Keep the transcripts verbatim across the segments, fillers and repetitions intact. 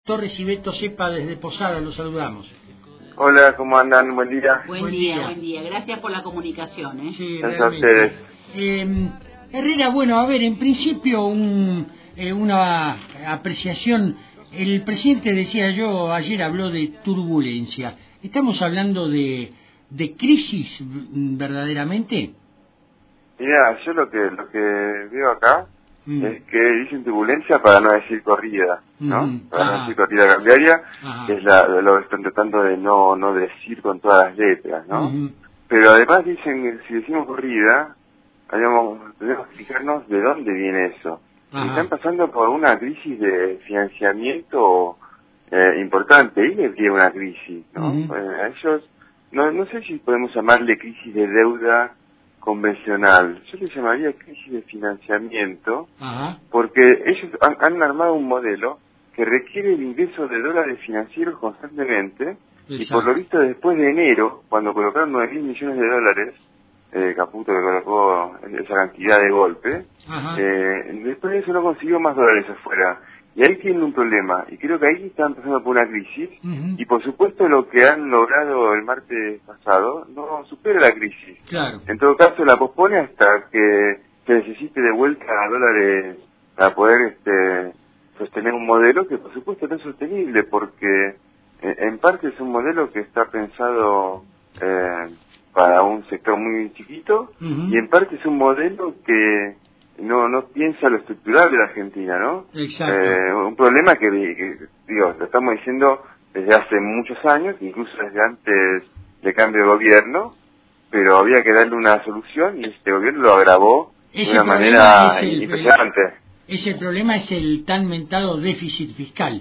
Torres y Beto Cepa desde Posada, los saludamos. Hola, ¿cómo andan? Buen día. Buen, Buen día, día, buen día. Gracias por la comunicación. ¿eh? Sí, Gracias a ustedes. Eh, Herrera, bueno, a ver, en principio un, eh, una apreciación. El presidente, decía yo, ayer habló de turbulencia. ¿Estamos hablando de, de crisis verdaderamente? Mira, yo lo que lo que veo acá Mm. es que dicen turbulencia para no decir corrida, ¿no? Mm, Para no ajá. decir corrida cambiaria, Ajá. que es la, lo que están tratando de no no decir con todas las letras, ¿no? Ujú. Pero además dicen que si decimos corrida, tenemos, tenemos que fijarnos de dónde viene eso. Ajá. Están pasando por una crisis de financiamiento eh, importante, y es que una crisis, ¿no? Ujú. Eh, a ellos, no, no sé si podemos llamarle crisis de deuda convencional, yo le llamaría crisis de financiamiento, Ajá. porque ellos han, han armado un modelo que requiere el ingreso de dólares financieros constantemente, y Exacto. por lo visto después de enero, cuando colocaron nueve mil millones de dólares, eh, Caputo que colocó esa cantidad de golpe, Ajá. eh, después de eso no consiguió más dólares afuera. Y ahí tienen un problema, y creo que ahí están pasando por una crisis, Ujú. y por supuesto lo que han logrado el martes pasado no supera la crisis. Claro. En todo caso la pospone hasta que se necesite de vuelta a dólares para poder este, sostener un modelo que por supuesto no es sostenible, porque eh, en parte es un modelo que está pensado eh, para un sector muy chiquito, Ujú. y en parte es un modelo que no no piensa lo estructural de la Argentina, ¿no? Exacto. Eh, un problema que, que, digo, lo estamos diciendo desde hace muchos años, incluso desde antes del cambio de gobierno, pero había que darle una solución y este gobierno lo agravó Ese de una problema manera es el- impresionante. Ese problema es el tan mentado déficit fiscal.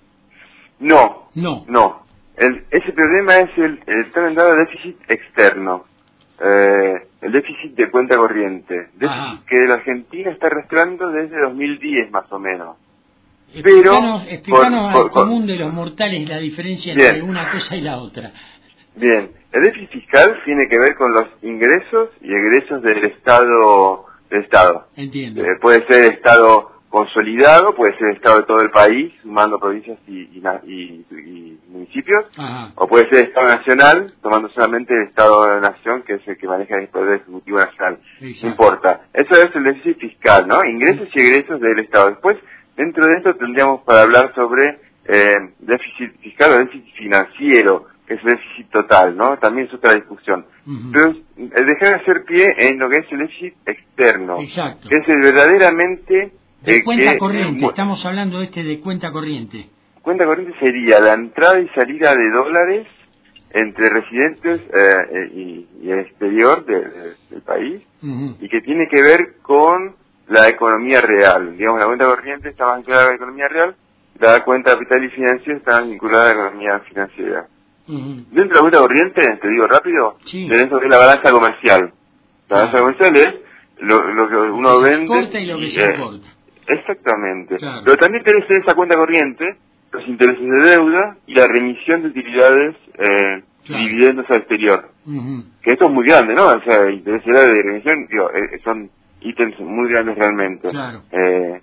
No, No. no. El, ese problema es el, el tan dado déficit externo. Eh, el déficit de cuenta corriente, déficit Ajá. que la Argentina está arrastrando desde dos mil diez más o menos. Explícanos, explícanos por- al por- por- común de los mortales la diferencia Bien. entre una cosa y la otra. Bien, el déficit fiscal tiene que ver con los ingresos y egresos del Estado. Del Estado. Entiendo. Eh, puede ser Estado consolidado, puede ser Estado de todo el país, sumando provincias y, y, na- y- y municipios, Ajá. o puede ser Estado nacional, tomando solamente el Estado de la Nación, que es el que maneja el Poder Ejecutivo Nacional. Exacto. No importa. Eso es el déficit fiscal, ¿no? Ingresos y egresos del Estado. Después, dentro de esto tendríamos para hablar sobre eh, déficit fiscal o déficit financiero, que es el déficit total, ¿no? También es otra discusión. Ujú. Pero eh, dejar de hacer pie en lo que es el déficit externo, Exacto. que es el verdaderamente... De eh, cuenta que, corriente, eh, estamos hablando este de cuenta corriente. Cuenta corriente sería la entrada y salida de dólares entre residentes eh, eh, y, y el exterior de- de- del país, Ujú. y que tiene que ver con la economía real. Digamos, la cuenta corriente está más vinculada a la economía real, la cuenta capital y financiera está más vinculada a la economía financiera. Ujú. Dentro de la cuenta corriente, te digo rápido, Sí. tenés lo que es la balanza comercial. La balanza Claro. comercial es lo, lo que uno Lo que se vende. exporta y lo que se eh, importa. Exactamente. Claro. Pero también tenés en esa cuenta corriente los intereses de deuda y la remisión de utilidades eh, Claro. y dividendos al exterior. Ujú. Que esto es muy grande, ¿no? O sea, intereses de deuda y remisión, digo, eh, son ítems muy grandes realmente. Claro. Eh,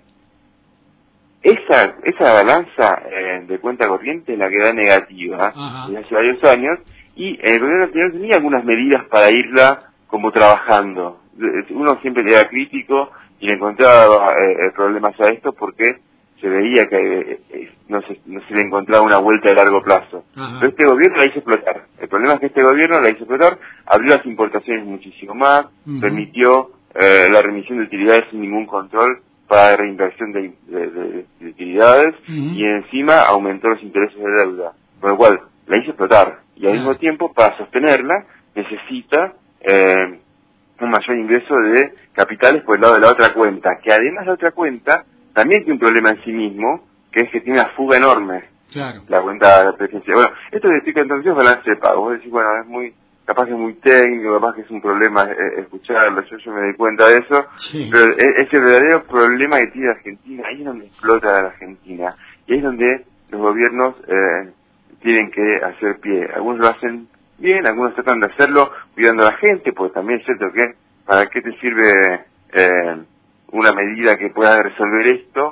esa esa balanza eh, de cuenta corriente es la que da negativa Ajá. desde hace varios años, y el gobierno anterior tenía algunas medidas para irla como trabajando. De- Uno siempre era crítico y le encontraba eh, problemas a esto porque se veía que eh, eh, no, se, no se le encontraba una vuelta de largo plazo. Ajá. Pero este gobierno la hizo explotar. El problema es que este gobierno la hizo explotar, abrió las importaciones muchísimo más, Ujú. permitió eh, la remisión de utilidades sin ningún control para reinversión de, de, de- de utilidades, Ujú. y encima aumentó los intereses de deuda, con lo cual la hizo explotar, y al Claro. mismo tiempo para sostenerla necesita eh, un mayor ingreso de capitales por el lado de la otra cuenta, que además la otra cuenta también tiene un problema en sí mismo, que es que tiene una fuga enorme, Claro. la cuenta preferencial. Bueno, esto de estoy cantando es balance de pago. Vos decís, bueno, es muy, capaz que es muy técnico, capaz que es un problema eh, escucharlo, yo, yo me di cuenta de eso, Sí. pero e- ese verdadero problema que tiene Argentina, ahí es donde explota la Argentina, y ahí es donde los gobiernos eh, tienen que hacer pie. Algunos lo hacen bien, algunos tratan de hacerlo cuidando a la gente, porque también es cierto que, ¿para qué te sirve eh, una medida que pueda resolver esto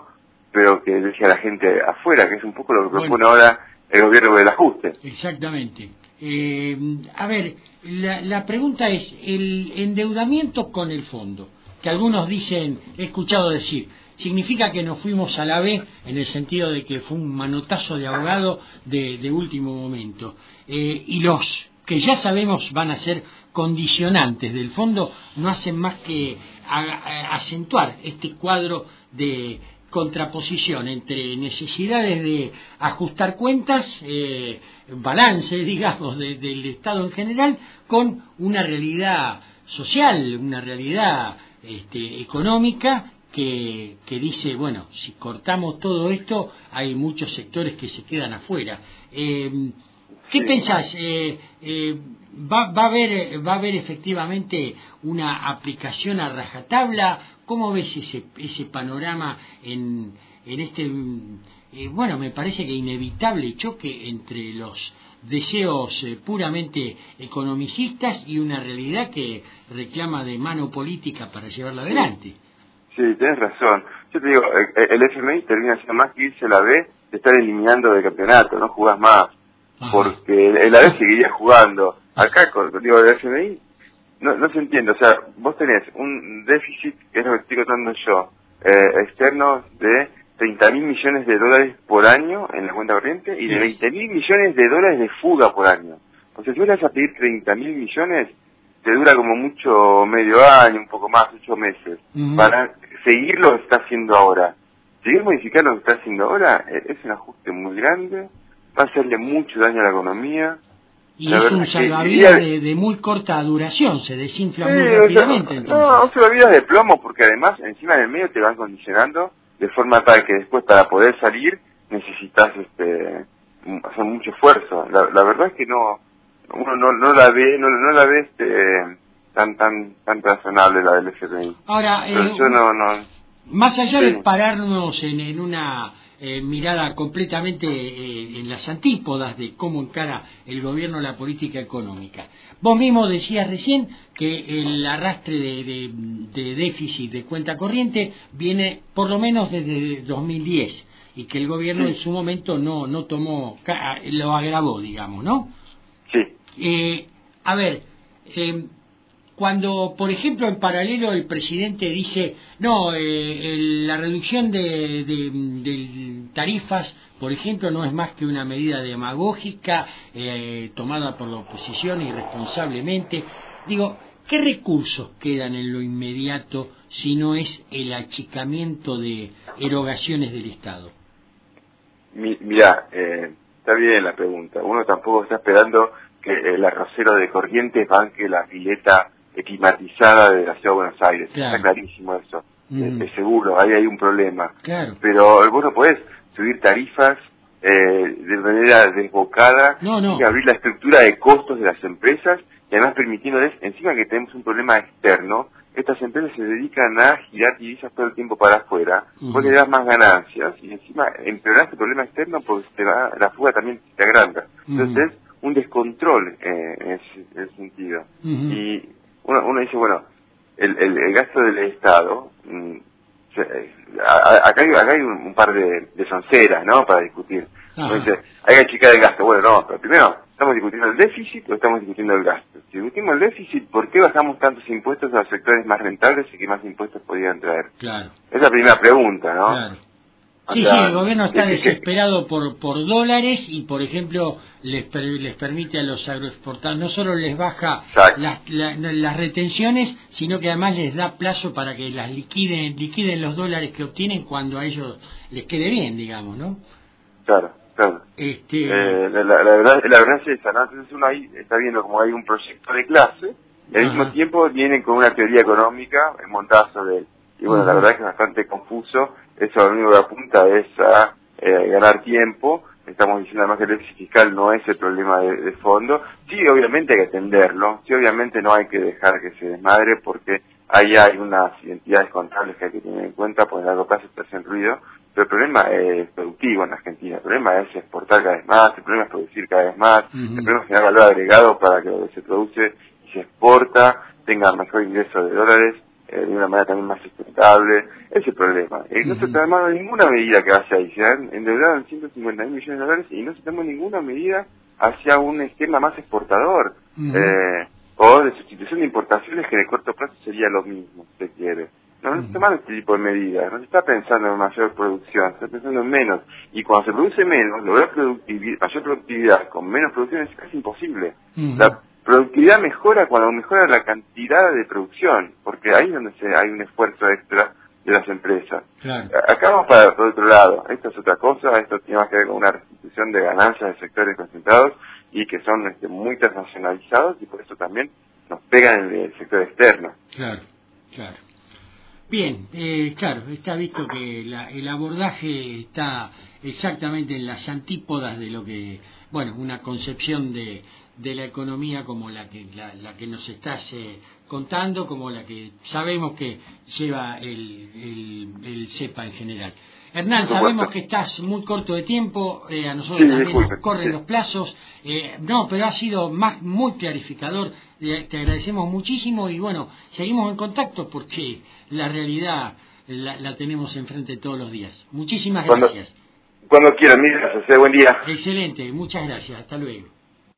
pero que deje a la gente afuera, que es un poco lo que propone bueno, ahora el gobierno del ajuste. Exactamente. Eh, a ver, la, la pregunta es, el endeudamiento con el fondo, que algunos dicen, he escuchado decir, significa que nos fuimos a la B en el sentido de que fue un manotazo de ahogado de, de último momento. Eh, y los que ya sabemos van a ser condicionantes del fondo no hacen más que a, a, acentuar este cuadro de contraposición entre necesidades de ajustar cuentas, eh, balance, digamos, de, del Estado en general, con una realidad social, una realidad este, económica que, que dice, bueno, si cortamos todo esto, hay muchos sectores que se quedan afuera. Eh, ¿Qué sí. pensás? Eh, eh, ¿va, va, a haber, ¿Va a haber efectivamente una aplicación a rajatabla? ¿Cómo ves ese, ese panorama en, en este, eh, bueno, me parece que inevitable choque entre los deseos eh, puramente economicistas y una realidad que reclama de mano política para llevarla adelante? Sí, tenés razón. Yo te digo, el F M I termina siendo más que irse a la B, te están eliminando del campeonato, no jugás más. Ajá. Porque el A B seguiría jugando. Acá, con, digo, el F M I no, no se entiende. O sea, vos tenés un déficit, que es lo que estoy contando yo, eh, externo de treinta mil millones de dólares por año en la cuenta corriente y de veinte mil millones de dólares de fuga por año. O sea, si vos le vas a pedir treinta mil millones, te dura como mucho medio año, un poco más, ocho meses. Uh-huh. Para seguir lo que está haciendo ahora. Seguir modificando lo que está haciendo ahora eh, es un ajuste muy grande, va a hacerle mucho daño a la economía. Y la es un salvavidas que, de, de muy corta duración, se desinfla sí, muy rápidamente. O sea, entonces. No, no salvavidas de plomo, porque además encima del medio te van condicionando de forma tal que después para poder salir necesitas este hacer mucho esfuerzo. La, la verdad es que no uno no, no la ve no, no la ve este tan tan tan razonable la del F M I. Ahora, Pero eh, yo no, no más allá sí. de pararnos en, en una eh, mirada completamente eh, en las antípodas de cómo encara el gobierno la política económica, vos mismo decías recién que el arrastre de, de, de déficit de cuenta corriente viene por lo menos desde dos mil diez y que el gobierno sí. en su momento no no tomó, lo agravó, digamos, ¿no? Sí. Eh, a ver, eh, cuando, por ejemplo, en paralelo el presidente dice, no, eh, el, la reducción de, de, de tarifas, por ejemplo, no es más que una medida demagógica eh, tomada por la oposición irresponsablemente. Digo, ¿qué recursos quedan en lo inmediato si no es el achicamiento de erogaciones del Estado? Mi, mirá, eh, está bien la pregunta. Uno tampoco está esperando que el arrocero de Corrientes banque la pileta climatizada de la ciudad de Buenos Aires. Claro. Está clarísimo eso. Mm. Es seguro, ahí hay un problema. Claro. Pero vos no podés subir tarifas eh, de manera desbocada no, no. y abrir la estructura de costos de las empresas y además permitiéndoles, encima que tenemos un problema externo, estas empresas se dedican a girar divisas todo el tiempo para afuera, uh-huh. vos le das más ganancias y encima empeorás el problema externo porque te va, la fuga también te agranda. Uh-huh. Entonces, un descontrol eh, en, ese, en ese sentido. Uh-huh. Y uno, uno dice, bueno, el, el, el gasto del Estado, mmm, se, a, acá hay, acá hay un, un par de, de sonceras, ¿no?, para discutir. Uno dice, hay que achicar el gasto. Bueno, no, pero primero, ¿estamos discutiendo el déficit o estamos discutiendo el gasto? Si discutimos el déficit, ¿por qué bajamos tantos impuestos a los sectores más rentables y qué más impuestos podían traer? Claro. Es la primera pregunta, ¿no? Claro. Sí, o sea, sí, el gobierno está es, desesperado que... por por dólares y, por ejemplo, les per, les permite a los agroexportadores, no solo les baja las, la, las retenciones, sino que además les da plazo para que las liquiden, liquiden los dólares que obtienen cuando a ellos les quede bien, digamos, ¿no? Claro, claro. Este... Eh, la, la, la, verdad, la verdad es esa, ¿no? Entonces uno ahí está viendo como hay un proyecto de clase y al Ajá. mismo tiempo vienen con una teoría económica montada sobre él. Y bueno, uh-huh. la verdad es que es bastante confuso. Eso lo único que apunta es a eh, ganar tiempo. Estamos diciendo además que el déficit fiscal no es el problema de, de fondo. Sí, obviamente hay que atenderlo. Sí, obviamente no hay que dejar que se desmadre porque ahí hay unas identidades contables que hay que tener en cuenta, pues a largo plazo te hacen ruido. Pero el problema es productivo en Argentina. El problema es exportar cada vez más, el problema es producir cada vez más, uh-huh. el problema es generar valor agregado para que lo que se produce y se exporta tenga mejor ingreso de dólares. eh, de una manera también más sustentable. Ese es el problema. Eh, no se está tomando ninguna medida que vaya ahí. Se han endeudado en ciento cincuenta mil millones de dólares y no se toma ninguna medida hacia un esquema más exportador. Uh-huh. eh, o de sustitución de importaciones, que en el corto plazo sería lo mismo, si se quiere. No, no se toman este tipo de medidas, no se está pensando en mayor producción, se está pensando en menos. Y cuando se produce menos, lograr productividad, mayor productividad con menos producción es casi imposible. Uh-huh. La productividad mejora cuando mejora la cantidad de producción, porque ahí es donde se, hay un esfuerzo extra de las empresas. Claro. Acá vamos para por otro lado, esto es otra cosa, esto tiene más que ver con una restitución de ganancias de sectores concentrados y que son este, muy transnacionalizados y por eso también nos pegan en el sector externo. Claro, claro. Bien, eh, claro, está visto que la, el abordaje está exactamente en las antípodas de lo que, bueno, una concepción de, de la economía como la que la, la que nos estás eh, contando, como la que sabemos que lleva el, el, el CEPA en general. Hernán, sabemos que estás muy corto de tiempo, eh, a nosotros sí, también nos corren sí. los plazos, eh, no, pero ha sido más muy clarificador, eh, te agradecemos muchísimo y bueno, seguimos en contacto porque la realidad la, la tenemos enfrente todos los días. Muchísimas gracias. Cuando, cuando quieran, mil gracias, buen día. Excelente, muchas gracias, hasta luego.